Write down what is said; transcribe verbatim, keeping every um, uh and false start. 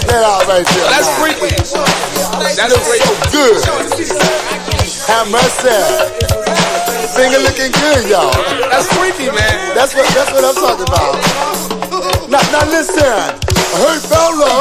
that out right there. Well, that's now. freaky. That's looks freaky. so good. Have mercy. Finger looking good, y'all. That's freaky, man. That's what that's what I'm talking about. Now, now listen. Hey, fella.